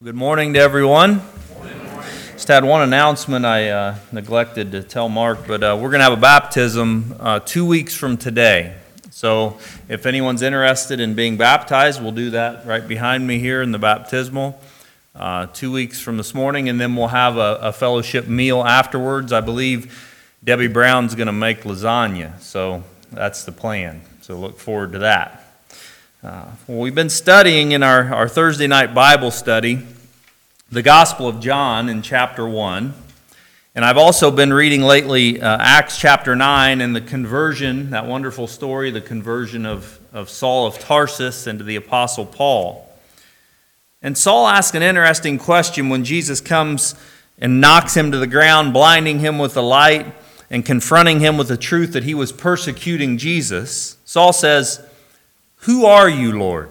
Good morning to everyone. Just had one announcement I neglected to tell Mark, but we're going to have a baptism 2 weeks from today. So if anyone's interested in being baptized, we'll do that right behind me here in the baptismal 2 weeks from this morning, and then we'll have a fellowship meal afterwards. I believe Debbie Brown's going to make lasagna, so that's the plan. So look forward to that. We've been studying in our Thursday night Bible study the Gospel of John in chapter 1. And I've also been reading lately Acts chapter 9 and the conversion, that wonderful story, the conversion of Saul of Tarsus into the Apostle Paul. And Saul asks an interesting question when Jesus comes and knocks him to the ground, blinding him with the light and confronting him with the truth that he was persecuting Jesus. Saul says, "Who are you, Lord?"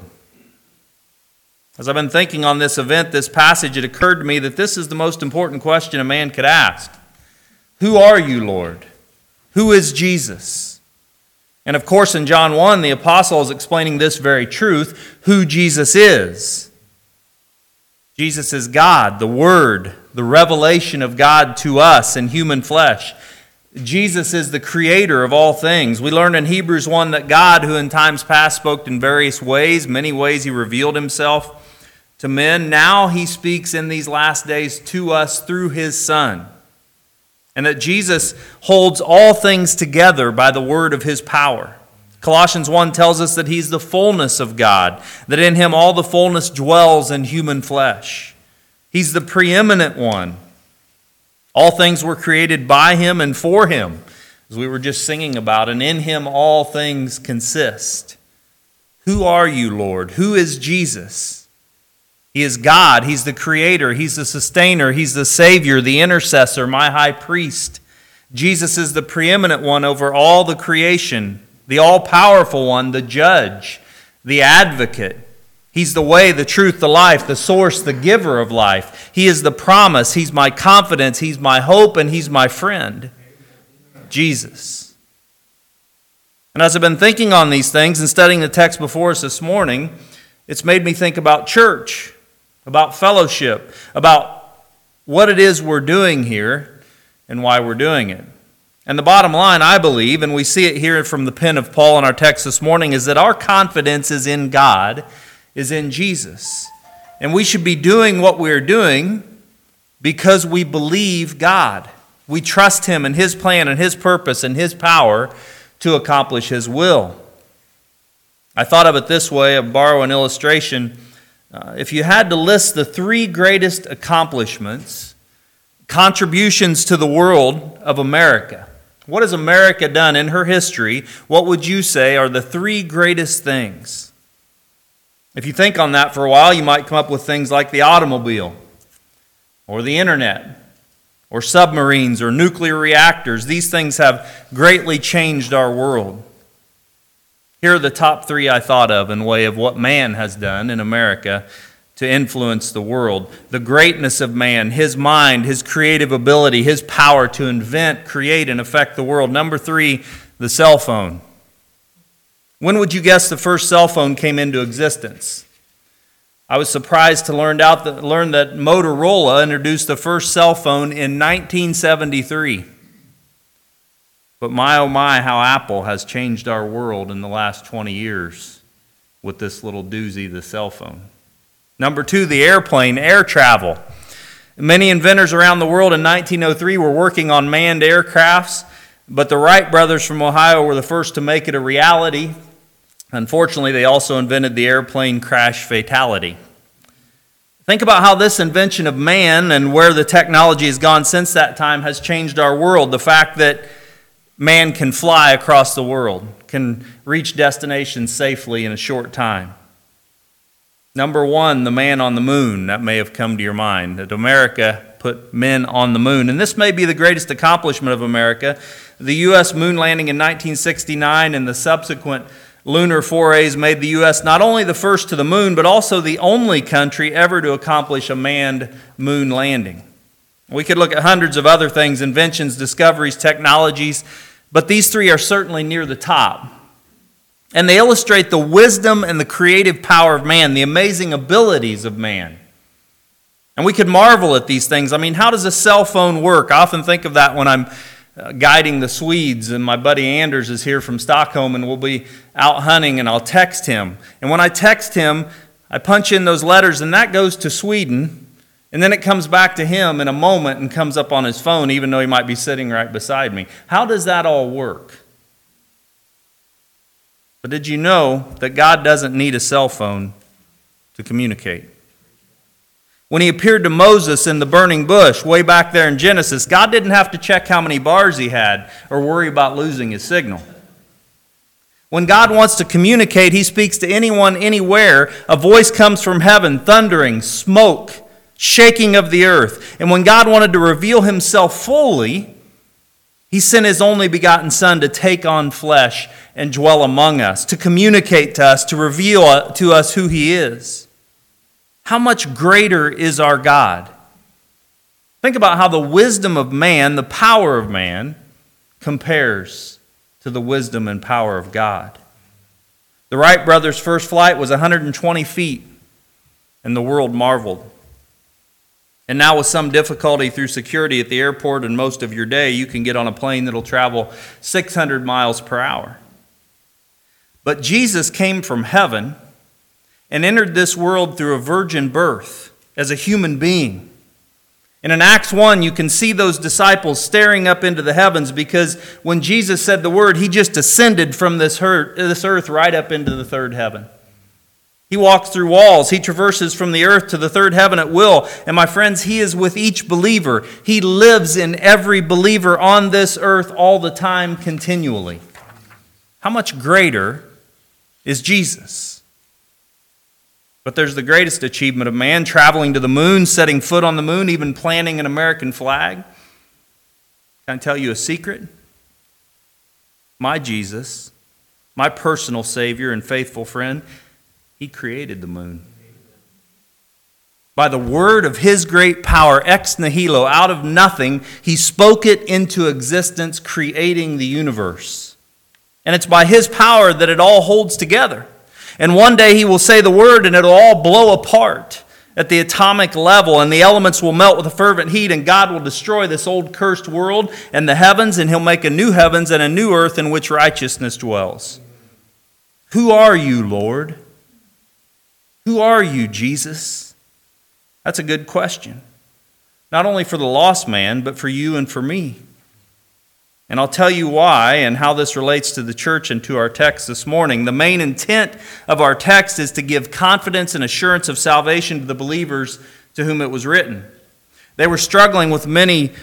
As I've been thinking on this event, this passage, it occurred to me that this is the most important question a man could ask. Who are you, Lord? Who is Jesus? And of course, in John 1, the apostle is explaining this very truth, who Jesus is. Jesus is God, the Word, the revelation of God to us in human flesh. Jesus is the creator of all things. We learn in Hebrews 1 that God, who in times past spoke in various ways, many ways he revealed himself to men, now he speaks in these last days to us through his Son. And that Jesus holds all things together by the word of his power. Colossians 1 tells us that he's the fullness of God, that in him all the fullness dwells in human flesh. He's the preeminent one. All things were created by him and for him, as we were just singing about, and in him all things consist. Who are you, Lord? Who is Jesus? He is God. He's the creator. He's the sustainer. He's the savior, the intercessor, my high priest. Jesus is the preeminent one over all the creation, the all-powerful one, the judge, the advocate. He's the way, the truth, the life, the source, the giver of life. He is the promise. He's my confidence. He's my hope, and he's my friend. Jesus. And as I've been thinking on these things and studying the text before us this morning, it's made me think about church, about fellowship, about what it is we're doing here and why we're doing it. And the bottom line, I believe, and we see it here from the pen of Paul in our text this morning, is that our confidence is in God, is in Jesus. And we should be doing what we're doing because we believe God. We trust him and his plan and his purpose and his power to accomplish his will. I thought of it this way, I'll borrow an illustration. If you had to list the three greatest accomplishments, contributions to the world of America, what has America done in her history? What would you say are the three greatest things? If you think on that for a while, you might come up with things like the automobile, or the internet, or submarines, or nuclear reactors. These things have greatly changed our world. Here are the top three I thought of in way of what man has done in America to influence the world. The greatness of man, his mind, his creative ability, his power to invent, create, and affect the world. Number three, the cell phone. When would you guess the first cell phone came into existence? I was surprised to learn that Motorola introduced the first cell phone in 1973. But my oh my, how Apple has changed our world in the last 20 years with this little doozy, the cell phone. Number two, the airplane, air travel. Many inventors around the world in 1903 were working on manned aircrafts, but the Wright brothers from Ohio were the first to make it a reality. Unfortunately, they also invented the airplane crash fatality. Think about how this invention of man and where the technology has gone since that time has changed our world. The fact that man can fly across the world, can reach destinations safely in a short time. Number one, the man on the moon. That may have come to your mind, that America put men on the moon. And this may be the greatest accomplishment of America. The U.S. moon landing in 1969 and the subsequent lunar forays made the U.S. not only the first to the moon, but also the only country ever to accomplish a manned moon landing. We could look at hundreds of other things, inventions, discoveries, technologies, but these three are certainly near the top. And they illustrate the wisdom and the creative power of man, the amazing abilities of man. And we could marvel at these things. I mean, how does a cell phone work? I often think of that when I'm guiding the Swedes, and my buddy Anders is here from Stockholm, and we'll be out hunting, and I'll text him. And when I text him, I punch in those letters, and that goes to Sweden, and then it comes back to him in a moment and comes up on his phone, even though he might be sitting right beside me. How does that all work? But did you know that God doesn't need a cell phone to communicate? When he appeared to Moses in the burning bush way back there in Genesis, God didn't have to check how many bars he had or worry about losing his signal. When God wants to communicate, he speaks to anyone, anywhere. A voice comes from heaven, thundering, smoke, shaking of the earth. And when God wanted to reveal himself fully, he sent his only begotten Son to take on flesh and dwell among us, to communicate to us, to reveal to us who he is. How much greater is our God? Think about how the wisdom of man, the power of man, compares to the wisdom and power of God. The Wright brothers' first flight was 120 feet, and the world marveled. And now with some difficulty through security at the airport and most of your day, you can get on a plane that'll travel 600 miles per hour. But Jesus came from heaven and entered this world through a virgin birth as a human being. And in Acts 1, you can see those disciples staring up into the heavens, because when Jesus said the word, he just ascended from this earth right up into the third heaven. He walks through walls. He traverses from the earth to the third heaven at will. And my friends, he is with each believer. He lives in every believer on this earth all the time, continually. How much greater is Jesus? But there's the greatest achievement of man, traveling to the moon, setting foot on the moon, even planting an American flag. Can I tell you a secret? My Jesus, my personal Savior and faithful friend, he created the moon. By the word of his great power, ex nihilo, out of nothing, he spoke it into existence, creating the universe. And it's by his power that it all holds together. And one day he will say the word and it'll all blow apart at the atomic level, and the elements will melt with a fervent heat, and God will destroy this old cursed world and the heavens, and he'll make a new heavens and a new earth in which righteousness dwells. Who are you, Lord? Who are you, Jesus? That's a good question. Not only for the lost man, but for you and for me. And I'll tell you why and how this relates to the church and to our text this morning. The main intent of our text is to give confidence and assurance of salvation to the believers to whom it was written. They were struggling with many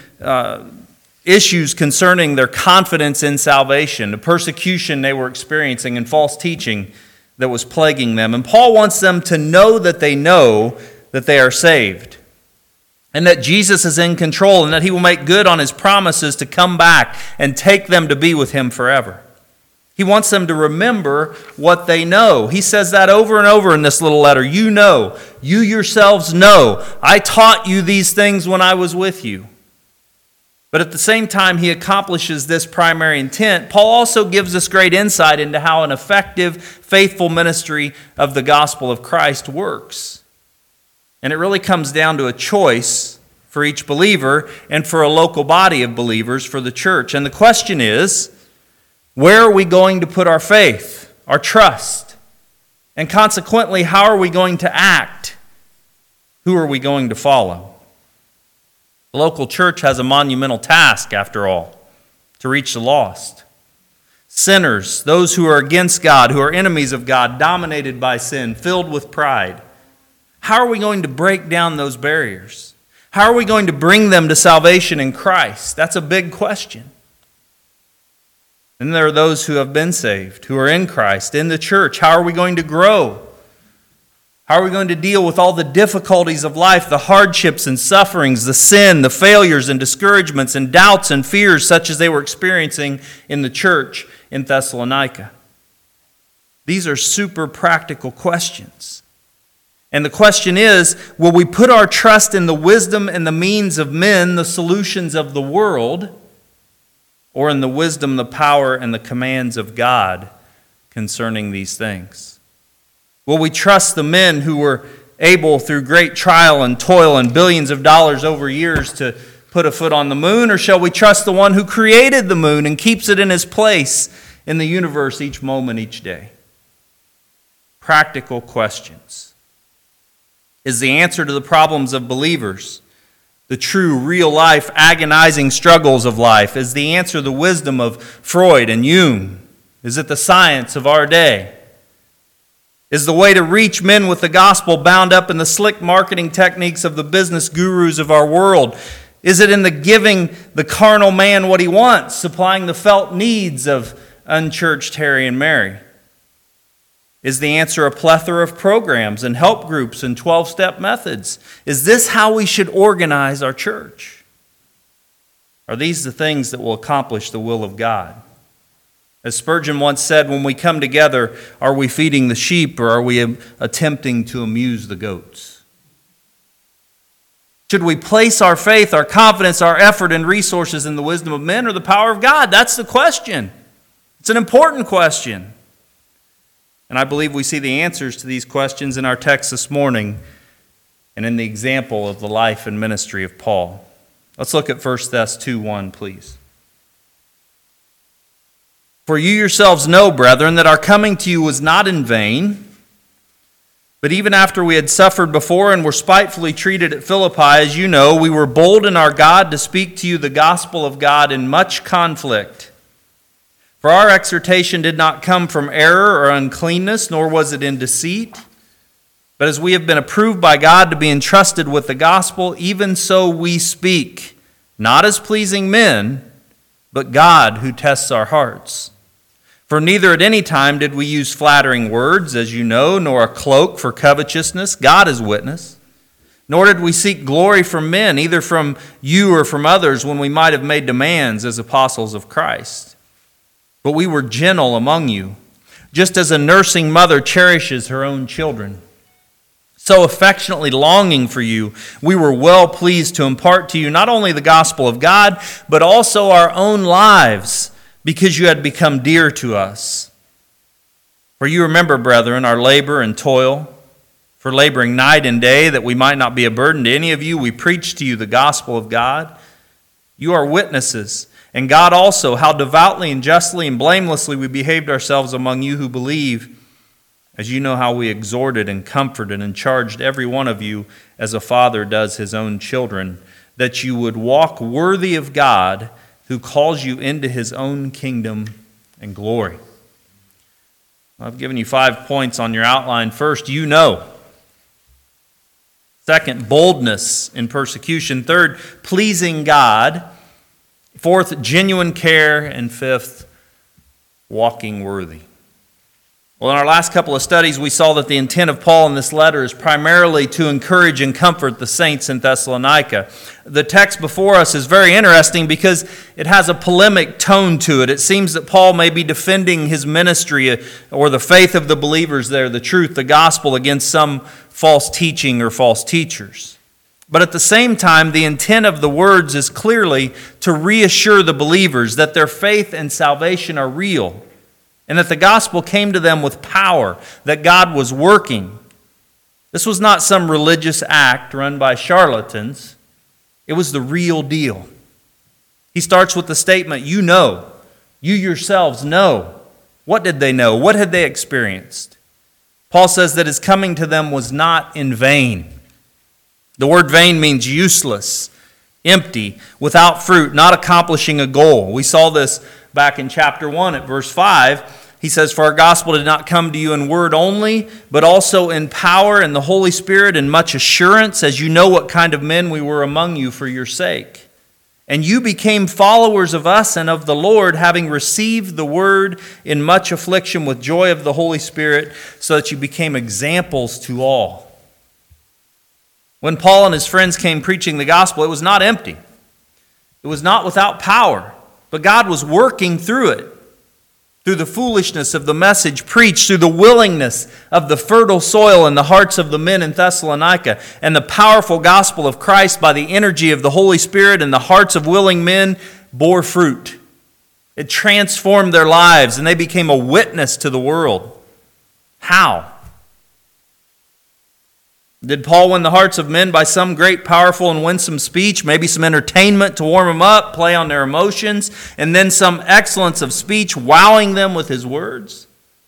issues concerning their confidence in salvation, the persecution they were experiencing, and false teaching that was plaguing them. And Paul wants them to know that they are saved, and that Jesus is in control, and that he will make good on his promises to come back and take them to be with him forever. He wants them to remember what they know. He says that over and over in this little letter. You know, you yourselves know. I taught you these things when I was with you. But at the same time he accomplishes this primary intent, Paul also gives us great insight into how an effective, faithful ministry of the gospel of Christ works. And it really comes down to a choice for each believer and for a local body of believers for the church. And the question is, where are we going to put our faith, our trust? And consequently, how are we going to act? Who are we going to follow? The local church has a monumental task, after all, to reach the lost. Sinners, those who are against God, who are enemies of God, dominated by sin, filled with pride. How are we going to break down those barriers? How are we going to bring them to salvation in Christ? That's a big question. And there are those who have been saved, who are in Christ, in the church. How are we going to grow? How are we going to deal with all the difficulties of life, the hardships and sufferings, the sin, the failures and discouragements and doubts and fears such as they were experiencing in the church in Thessalonica? These are super practical questions. And the question is, will we put our trust in the wisdom and the means of men, the solutions of the world, or in the wisdom, the power, and the commands of God concerning these things? Will we trust the men who were able through great trial and toil and billions of dollars over years to put a foot on the moon? Or shall we trust the one who created the moon and keeps it in his place in the universe each moment, each day? Practical questions. Is the answer to the problems of believers, the true, real-life, agonizing struggles of life? Is the answer the wisdom of Freud and Jung? Is it the science of our day? Is the way to reach men with the gospel bound up in the slick marketing techniques of the business gurus of our world? Is it in the giving the carnal man what he wants, supplying the felt needs of unchurched Harry and Mary? Is the answer a plethora of programs and help groups and 12-step methods? Is this how we should organize our church? Are these the things that will accomplish the will of God? As Spurgeon once said, when we come together, are we feeding the sheep or are we attempting to amuse the goats? Should we place our faith, our confidence, our effort, and resources in the wisdom of men or the power of God? That's the question. It's an important question. And I believe we see the answers to these questions in our text this morning and in the example of the life and ministry of Paul. Let's look at 1 Thess 2:1, please. For you yourselves know, brethren, that our coming to you was not in vain. But even after we had suffered before and were spitefully treated at Philippi, as you know, we were bold in our God to speak to you the gospel of God in much conflict. For our exhortation did not come from error or uncleanness, nor was it in deceit. But as we have been approved by God to be entrusted with the gospel, even so we speak, not as pleasing men, but God who tests our hearts. For neither at any time did we use flattering words, as you know, nor a cloak for covetousness. God is witness. Nor did we seek glory from men, either from you or from others, when we might have made demands as apostles of Christ. But we were gentle among you, just as a nursing mother cherishes her own children. So affectionately longing for you, we were well pleased to impart to you not only the gospel of God, but also our own lives, because you had become dear to us. For you remember, brethren, our labor and toil, for laboring night and day, that we might not be a burden to any of you, we preached to you the gospel of God. You are witnesses, and God also, how devoutly and justly and blamelessly we behaved ourselves among you who believe, as you know how we exhorted and comforted and charged every one of you as a father does his own children, that you would walk worthy of God who calls you into his own kingdom and glory. I've given you 5 points on your outline. First, you know. Second, boldness in persecution. Third, pleasing God. Fourth, genuine care. And fifth, walking worthy. Well, in our last couple of studies, we saw that the intent of Paul in this letter is primarily to encourage and comfort the saints in Thessalonica. The text before us is very interesting because it has a polemic tone to it. It seems that Paul may be defending his ministry or the faith of the believers there, the truth, the gospel, against some false teaching or false teachers. But at the same time, the intent of the words is clearly to reassure the believers that their faith and salvation are real, and that the gospel came to them with power, that God was working. This was not some religious act run by charlatans. It was the real deal. He starts with the statement, you know, you yourselves know. What did they know? What had they experienced? Paul says that his coming to them was not in vain. The word vain means useless, empty, without fruit, not accomplishing a goal. We saw this back in chapter 1 at verse 5. He says, for our gospel did not come to you in word only, but also in power and the Holy Spirit and much assurance, as you know what kind of men we were among you for your sake. And you became followers of us and of the Lord, having received the word in much affliction with joy of the Holy Spirit, so that you became examples to all. When Paul and his friends came preaching the gospel, it was not empty. It was not without power, but God was working through it. Through the foolishness of the message preached, through the willingness of the fertile soil in the hearts of the men in Thessalonica, and the powerful gospel of Christ by the energy of the Holy Spirit in the hearts of willing men bore fruit. It transformed their lives, and they became a witness to the world. How? Did Paul win the hearts of men by some great, powerful, and winsome speech, maybe some entertainment to warm them up, play on their emotions, and then some excellence of speech, wowing them with his words?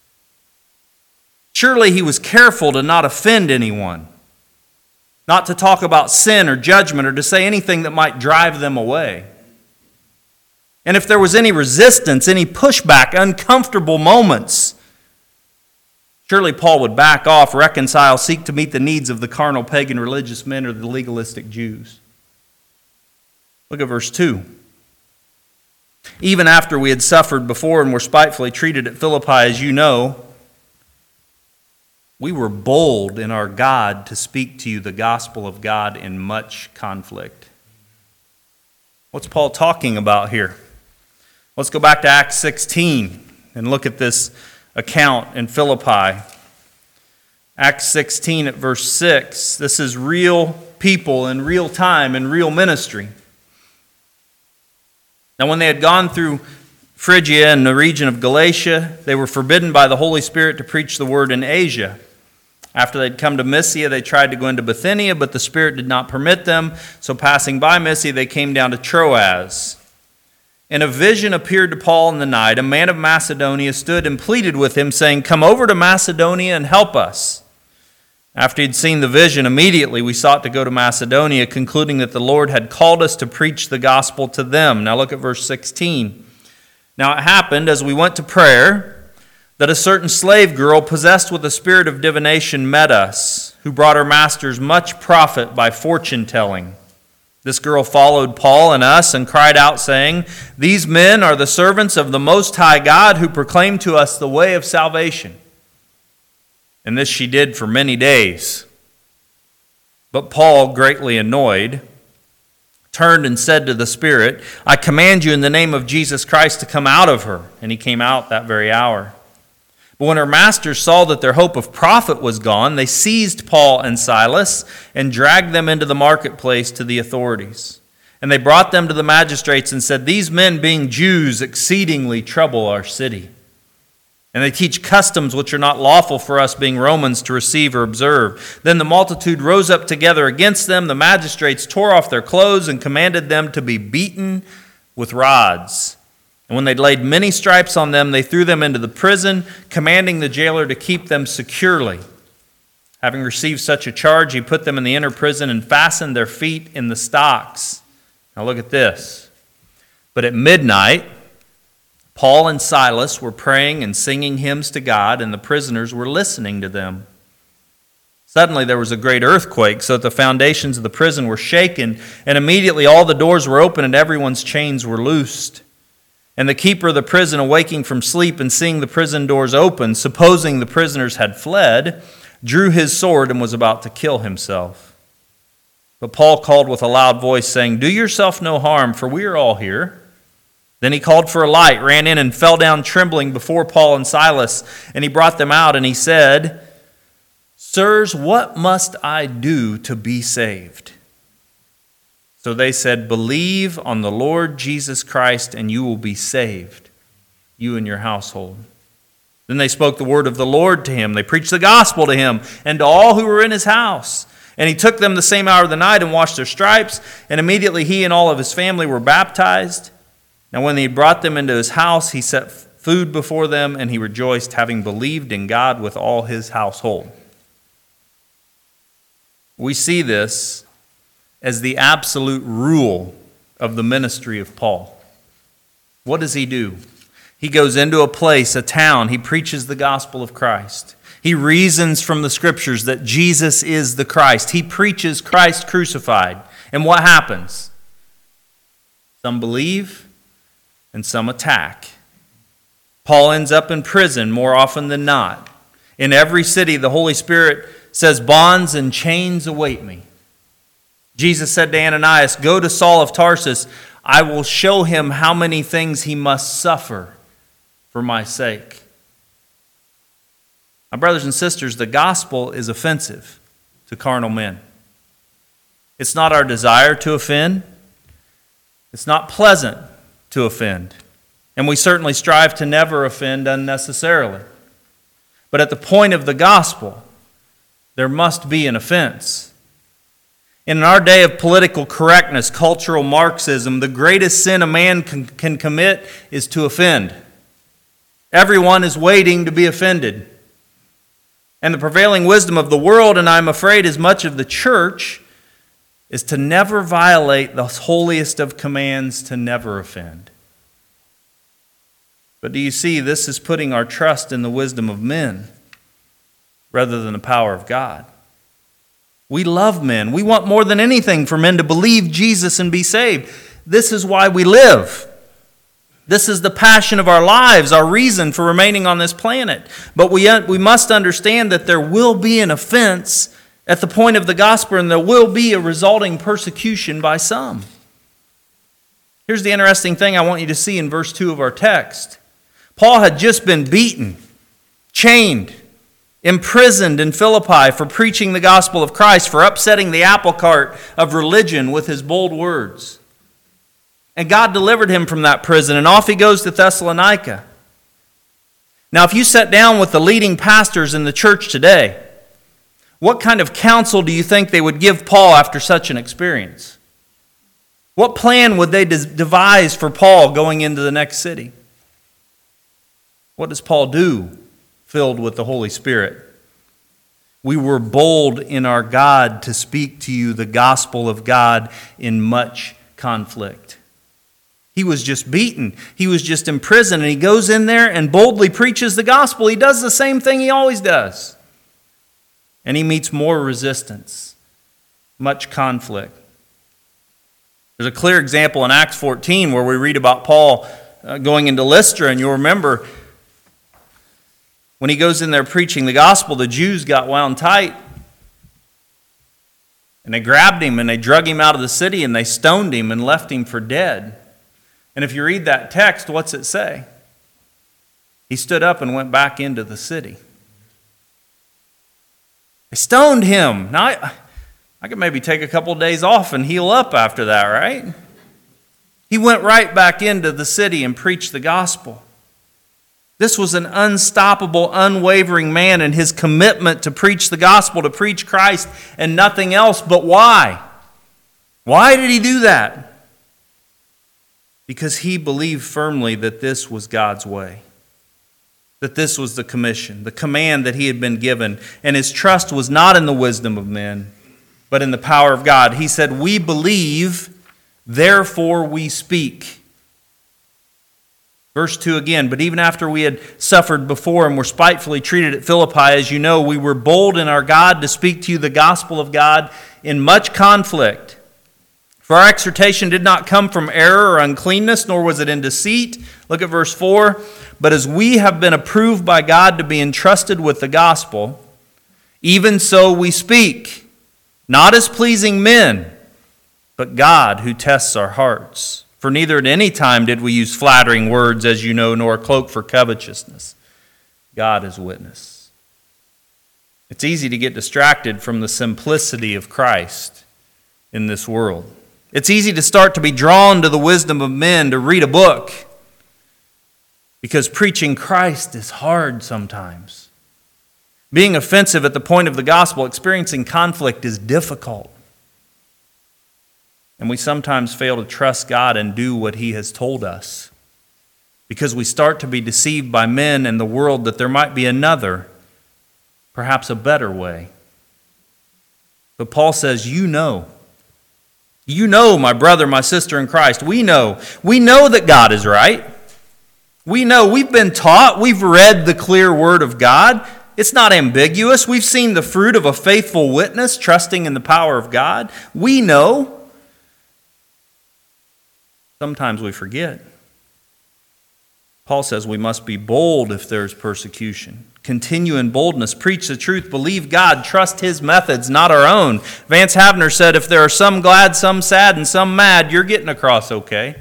Surely he was careful to not offend anyone, not to talk about sin or judgment or to say anything that might drive them away. And if there was any resistance, any pushback, uncomfortable moments, surely Paul would back off, reconcile, seek to meet the needs of the carnal pagan religious men or the legalistic Jews. Look at verse 2. Even after we had suffered before and were spitefully treated at Philippi, as you know, we were bold in our God to speak to you the gospel of God in much conflict. What's Paul talking about here? Let's go back to Acts 16 and look at this account in Philippi. Acts 16 at verse 6. This is real people in real time and real ministry. Now when they had gone through Phrygia and the region of Galatia, they were forbidden by the Holy Spirit to preach the word in Asia. After they'd come to Mysia, they tried to go into Bithynia, but the Spirit did not permit them. So passing by Mysia, they came down to Troas. And a vision appeared to Paul in the night. A man of Macedonia stood and pleaded with him, saying, "Come over to Macedonia and help us." After he'd seen the vision, immediately we sought to go to Macedonia, concluding that the Lord had called us to preach the gospel to them. Now look at verse 16. Now it happened, as we went to prayer, that a certain slave girl possessed with a spirit of divination met us, who brought her masters much profit by fortune-telling. This girl followed Paul and us and cried out, saying, "These men are the servants of the Most High God, who proclaim to us the way of salvation." And this she did for many days. But Paul, greatly annoyed, turned and said to the Spirit, "I command you in the name of Jesus Christ to come out of her." And he came out that very hour. But when her masters saw that their hope of profit was gone, they seized Paul and Silas and dragged them into the marketplace to the authorities. And they brought them to the magistrates and said, "These men, being Jews, exceedingly trouble our city. And they teach customs which are not lawful for us, being Romans, to receive or observe." Then the multitude rose up together against them. The magistrates tore off their clothes and commanded them to be beaten with rods. And when they'd laid many stripes on them, they threw them into the prison, commanding the jailer to keep them securely. Having received such a charge, he put them in the inner prison and fastened their feet in the stocks. Now look at this. But at midnight, Paul and Silas were praying and singing hymns to God, and the prisoners were listening to them. Suddenly there was a great earthquake, so that the foundations of the prison were shaken, and immediately all the doors were open and everyone's chains were loosed. And the keeper of the prison, awaking from sleep and seeing the prison doors open, supposing the prisoners had fled, drew his sword and was about to kill himself. But Paul called with a loud voice, saying, "Do yourself no harm, for we are all here." Then he called for a light, ran in, and fell down trembling before Paul and Silas. And he brought them out, and he said, "Sirs, what must I do to be saved?" So they said, "Believe on the Lord Jesus Christ, and you will be saved, you and your household." Then they spoke the word of the Lord to him. They preached the gospel to him and to all who were in his house. And he took them the same hour of the night and washed their stripes. And immediately he and all of his family were baptized. Now when he brought them into his house, he set food before them, and he rejoiced, having believed in God with all his household. We see this as the absolute rule of the ministry of Paul. What does he do? He goes into a place, a town. He preaches the gospel of Christ. He reasons from the scriptures that Jesus is the Christ. He preaches Christ crucified. And what happens? Some believe and some attack. Paul ends up in prison more often than not. In every city, the Holy Spirit says, "Bonds and chains await me." Jesus said to Ananias, "Go to Saul of Tarsus. I will show him how many things he must suffer for my sake." My brothers and sisters, the gospel is offensive to carnal men. It's not our desire to offend. It's not pleasant to offend. And we certainly strive to never offend unnecessarily. But at the point of the gospel, there must be an offense. In our day of political correctness, cultural Marxism, the greatest sin a man can commit is to offend. Everyone is waiting to be offended. And the prevailing wisdom of the world, and I'm afraid as much of the church, is to never violate the holiest of commands, to never offend. But do you see, this is putting our trust in the wisdom of men rather than the power of God. We love men. We want more than anything for men to believe Jesus and be saved. This is why we live. This is the passion of our lives, our reason for remaining on this planet. But we must understand that there will be an offense at the point of the gospel, and there will be a resulting persecution by some. Here's the interesting thing I want you to see in verse 2 of our text. Paul had just been beaten, chained, imprisoned in Philippi for preaching the gospel of Christ, for upsetting the apple cart of religion with his bold words. And God delivered him from that prison, and off he goes to Thessalonica. Now, if you sat down with the leading pastors in the church today, what kind of counsel do you think they would give Paul after such an experience? What plan would they devise for Paul going into the next city? What does Paul do, filled with the Holy Spirit? We were bold in our God to speak to you the gospel of God in much conflict. He was just beaten. He was just imprisoned, and he goes in there and boldly preaches the gospel. He does the same thing he always does. And he meets more resistance, much conflict. There's a clear example in Acts 14 where we read about Paul going into Lystra, and you'll remember when he goes in there preaching the gospel, the Jews got wound tight. And they grabbed him and they drug him out of the city and they stoned him and left him for dead. And if you read that text, what's it say? He stood up and went back into the city. They stoned him. Now, I could maybe take a couple of days off and heal up after that, right? He went right back into the city and preached the gospel. This was an unstoppable, unwavering man in his commitment to preach the gospel, to preach Christ and nothing else. But why? Why did he do that? Because he believed firmly that this was God's way, that this was the commission, the command that he had been given, and his trust was not in the wisdom of men, but in the power of God. He said, "We believe, therefore we speak." Verse 2 again, "But even after we had suffered before and were spitefully treated at Philippi, as you know, we were bold in our God to speak to you the gospel of God in much conflict. For our exhortation did not come from error or uncleanness, nor was it in deceit." Look at verse 4. "But as we have been approved by God to be entrusted with the gospel, even so we speak, not as pleasing men, but God who tests our hearts. For neither at any time did we use flattering words, as you know, nor a cloak for covetousness. God is witness." It's easy to get distracted from the simplicity of Christ in this world. It's easy to start to be drawn to the wisdom of men, to read a book, because preaching Christ is hard sometimes. Being offensive at the point of the gospel, experiencing conflict is difficult. And we sometimes fail to trust God and do what he has told us, because we start to be deceived by men and the world that there might be another, perhaps a better way. But Paul says, you know, my brother, my sister in Christ, we know that God is right. We know, we've been taught, we've read the clear word of God. It's not ambiguous. We've seen the fruit of a faithful witness, trusting in the power of God. We know. Sometimes we forget. Paul says we must be bold if there's persecution. Continue in boldness, preach the truth, believe God, trust his methods, not our own. Vance Havner said, if there are some glad, some sad, and some mad, you're getting across okay.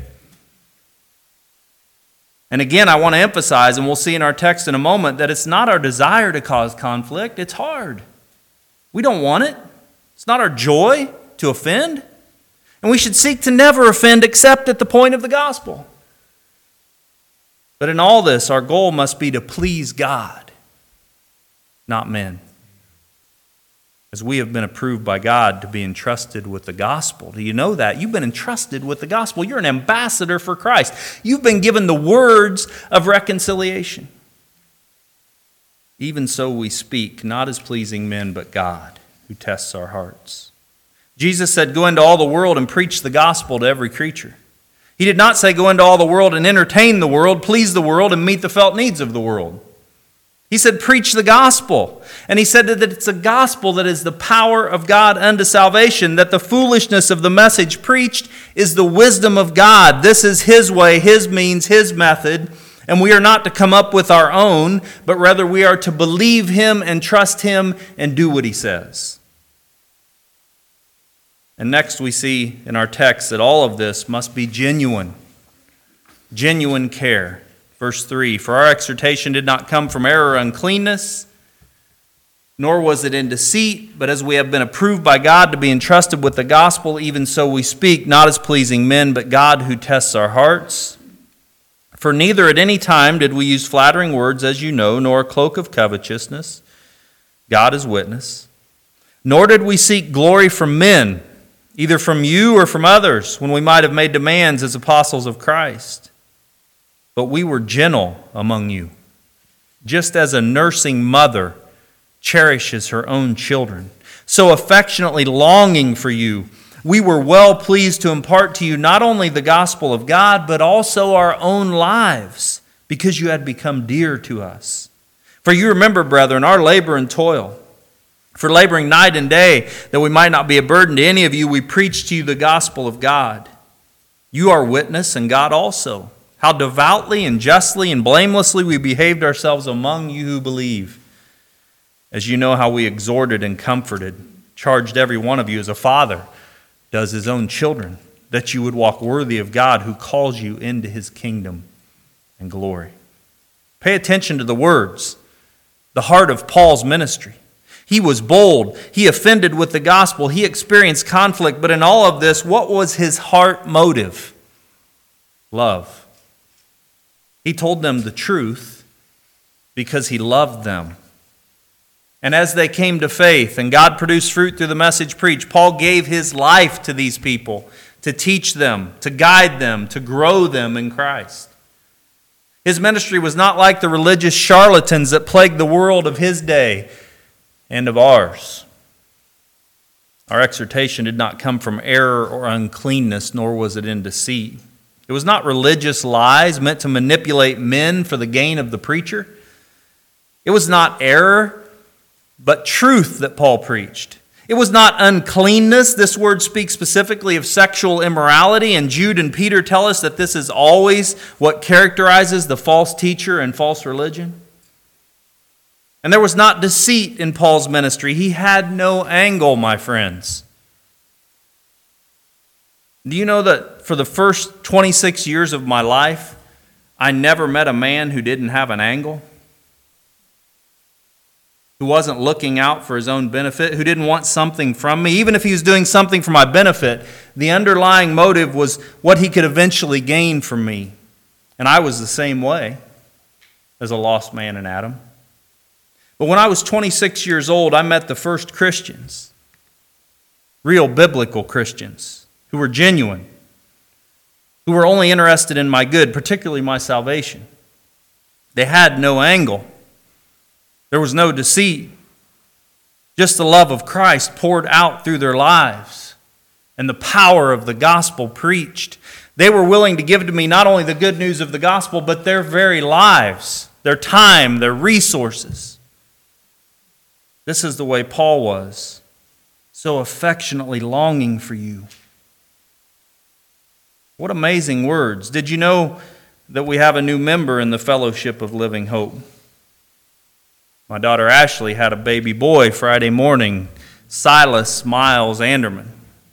And again, I want to emphasize, and we'll see in our text in a moment, that it's not our desire to cause conflict. It's hard. We don't want it. It's not our joy to offend. And we should seek to never offend except at the point of the gospel. But in all this, our goal must be to please God, not men. as we have been approved by God to be entrusted with the gospel. Do you know that? You've been entrusted with the gospel. You're an ambassador for Christ. You've been given the words of reconciliation. Even so we speak, not as pleasing men, but God, who tests our hearts. Jesus said, go into all the world and preach the gospel to every creature. He did not say, go into all the world and entertain the world, please the world, and meet the felt needs of the world. He said, preach the gospel. And he said that it's a gospel that is the power of God unto salvation, that the foolishness of the message preached is the wisdom of God. This is His way, His means, His method. And we are not to come up with our own, but rather we are to believe Him and trust Him and do what He says. And next we see in our text that all of this must be genuine care. Verse 3, for our exhortation did not come from error or uncleanness, nor was it in deceit, but as we have been approved by God to be entrusted with the gospel, even so we speak, not as pleasing men, but God who tests our hearts. For neither at any time did we use flattering words, as you know, nor a cloak of covetousness, God is witness, nor did we seek glory from men, either from you or from others, when we might have made demands as apostles of Christ. But we were gentle among you, just as a nursing mother cherishes her own children, so affectionately longing for you. We were well pleased to impart to you not only the gospel of God, but also our own lives, because you had become dear to us. For you remember, brethren, our labor and toil. For laboring night and day, that we might not be a burden to any of you, we preached to you the gospel of God. You are witness, and God also, how devoutly and justly and blamelessly we behaved ourselves among you who believe. As you know how we exhorted and comforted, charged every one of you as a father does his own children, that you would walk worthy of God who calls you into His kingdom and glory. Pay attention to the words, the heart of Paul's ministry. He was bold. He offended with the gospel. He experienced conflict. But in all of this, what was his heart motive? Love. He told them the truth because he loved them. And as they came to faith and God produced fruit through the message preached, Paul gave his life to these people to teach them, to guide them, to grow them in Christ. His ministry was not like the religious charlatans that plagued the world of his day and of ours. Our exhortation did not come from error or uncleanness, nor was it in deceit. It was not religious lies meant to manipulate men for the gain of the preacher. It was not error, but truth that Paul preached. It was not uncleanness. This word speaks specifically of sexual immorality, and Jude and Peter tell us that this is always what characterizes the false teacher and false religion. And there was not deceit in Paul's ministry. He had no angle, my friends. Do you know that for the first 26 years of my life, I never met a man who didn't have an angle? Who wasn't looking out for his own benefit, who didn't want something from me. Even if he was doing something for my benefit, the underlying motive was what he could eventually gain from me. And I was the same way as a lost man in Adam. But when I was 26 years old, I met the first Christians, real biblical Christians, who were genuine, who were only interested in my good, particularly my salvation. They had no angle. There was no deceit. Just the love of Christ poured out through their lives and the power of the gospel preached. They were willing to give to me not only the good news of the gospel, but their very lives, their time, their resources. This is the way Paul was, so affectionately longing for you. What amazing words. Did you know that we have a new member in the Fellowship of Living Hope? My daughter Ashley had a baby boy Friday morning, Silas Miles Anderman.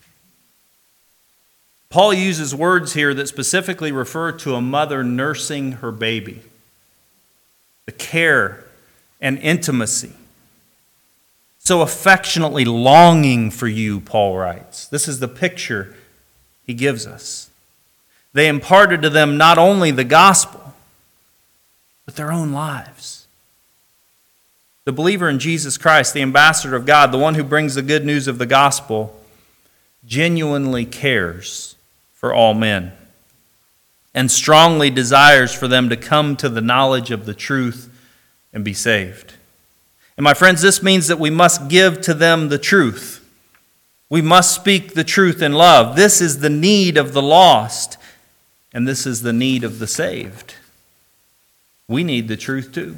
Paul uses words here that specifically refer to a mother nursing her baby. The care and intimacy. So affectionately longing for you, Paul writes. This is the picture he gives us. They imparted to them not only the gospel, but their own lives. The believer in Jesus Christ, the ambassador of God, the one who brings the good news of the gospel, genuinely cares for all men and strongly desires for them to come to the knowledge of the truth and be saved. And my friends, this means that we must give to them the truth. We must speak the truth in love. This is the need of the lost, and this is the need of the saved. We need the truth too.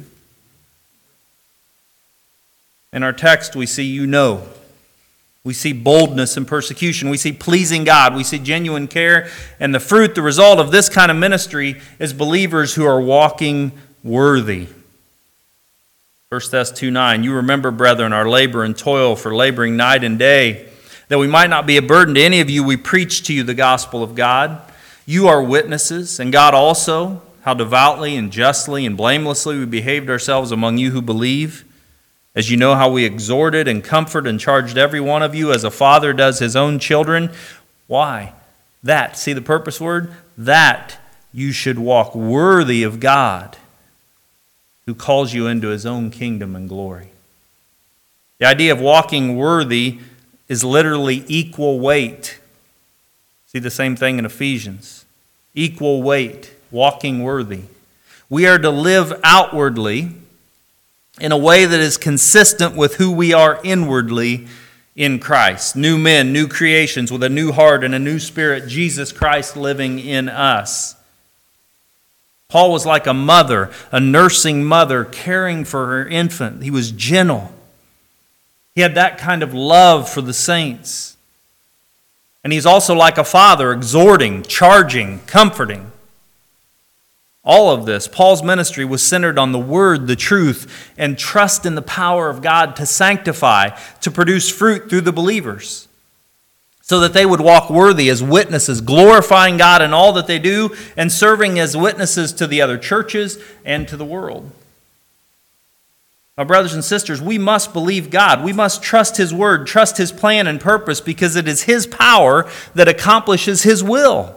In our text, we see you know. We see boldness in persecution. We see pleasing God. We see genuine care. And the fruit, the result of this kind of ministry is believers who are walking worthy. 1 Thess 2:9, you remember, brethren, our labor and toil for laboring night and day, that we might not be a burden to any of you, we preach to you the gospel of God. You are witnesses, and God also, how devoutly and justly and blamelessly we behaved ourselves among you who believe. As you know how we exhorted and comforted and charged every one of you as a father does his own children. Why? That, see the purpose word? That you should walk worthy of God, who calls you into his own kingdom and glory. The idea of walking worthy is literally equal weight. See the same thing in Ephesians. Equal weight, walking worthy. We are to live outwardly in a way that is consistent with who we are inwardly in Christ. New men, new creations with a new heart and a new spirit, Jesus Christ living in us. Paul was like a mother, a nursing mother caring for her infant. He was gentle. He had that kind of love for the saints. And he's also like a father, exhorting, charging, comforting. All of this, Paul's ministry was centered on the word, the truth, and trust in the power of God to sanctify, to produce fruit through the believers, so that they would walk worthy as witnesses, glorifying God in all that they do, and serving as witnesses to the other churches and to the world. My brothers and sisters, we must believe God. We must trust his word, trust his plan and purpose, because it is his power that accomplishes his will.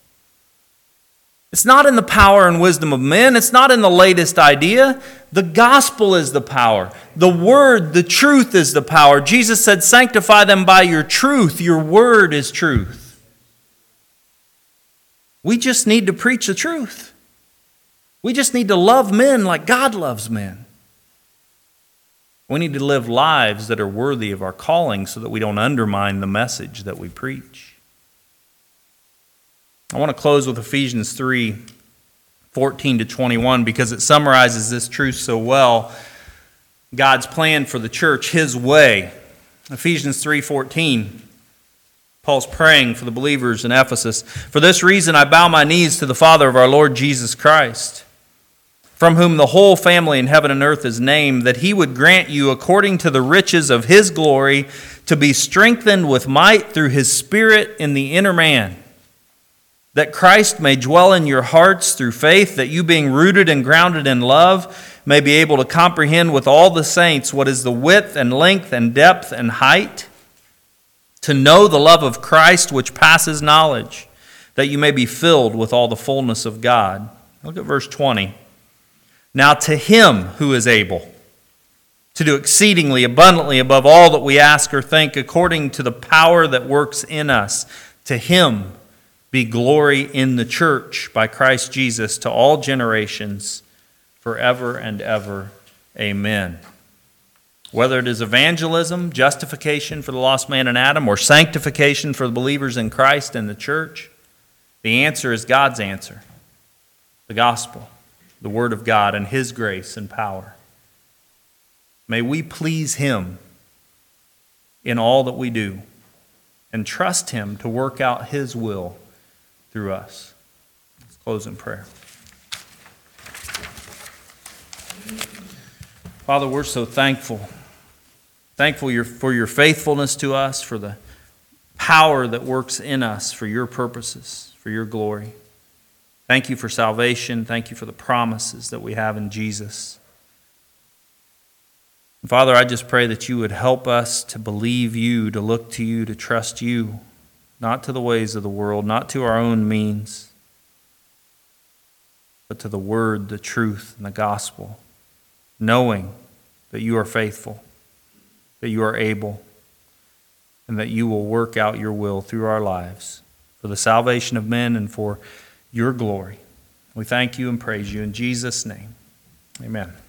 It's not in the power and wisdom of men. It's not in the latest idea. The gospel is the power. The word, the truth is the power. Jesus said, sanctify them by your truth. Your word is truth. We just need to preach the truth. We just need to love men like God loves men. We need to live lives that are worthy of our calling so that we don't undermine the message that we preach. I want to close with Ephesians 3:14-21 because it summarizes this truth so well. God's plan for the church, his way. Ephesians 3:14, Paul's praying for the believers in Ephesus. For this reason I bow my knees to the Father of our Lord Jesus Christ, from whom the whole family in heaven and earth is named, that he would grant you according to the riches of his glory to be strengthened with might through his Spirit in the inner man, that Christ may dwell in your hearts through faith, that you being rooted and grounded in love may be able to comprehend with all the saints what is the width and length and depth and height, to know the love of Christ which passes knowledge, that you may be filled with all the fullness of God. Look at verse 20. Now to him who is able to do exceedingly abundantly above all that we ask or think, according to the power that works in us, to him be glory in the church by Christ Jesus to all generations, forever and ever. Amen. Whether it is evangelism, justification for the lost man in Adam, or sanctification for the believers in Christ and the church, the answer is God's answer. The gospel, the word of God, and his grace and power. May we please him in all that we do and trust him to work out his will through us. Let's close in prayer. Father, we're so thankful. Thankful for your faithfulness to us, for the power that works in us for your purposes, for your glory. Thank you for salvation. Thank you for the promises that we have in Jesus. And Father, I just pray that you would help us to believe you, to look to you, to trust you, not to the ways of the world, not to our own means, but to the word, the truth, and the gospel, knowing that you are faithful, that you are able, and that you will work out your will through our lives for the salvation of men and for your glory. We thank you and praise you in Jesus' name. Amen.